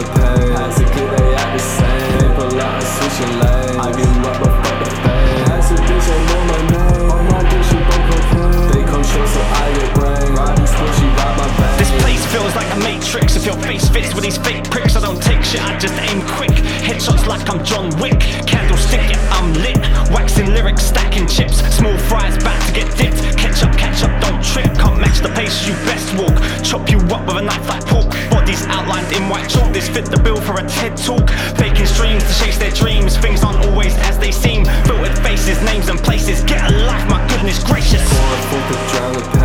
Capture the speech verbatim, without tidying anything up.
the pain. As a kid they act the same. They pull out and switching lanes. I give up but fuck the fame. As a bitch I know my name. On my dick she broke cocaine. They come short so I get brain. Riding slow she ride my bang. This place feels like a matrix. If your face fits with these fake pricks, I don't take shit, I just aim quick. Headshots like I'm John Wick. Candlestick, yeah, I'm lit. Waxing lyrics, stacking chips. Small fries back to get dipped. Catch up, catch up, don't trip. Can't match the pace you best walk. Chop you up with a knife like pork. Bodies outlined in white chalk. This fit the bill for a TED talk. Faking streams to chase their dreams. Things aren't always as they seem. Filtered faces, names and places. Get a life, my goodness gracious. Going forth to drown the pain.